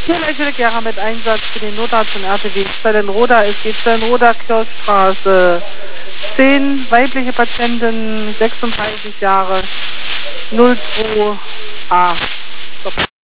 Hier Leichele Gera mit Einsatz für den Notarzt und RTW Zellenroda. Es geht Zellenroda, Kirchstraße 10, weibliche Patientin, 36 Jahre, 02A. Stop.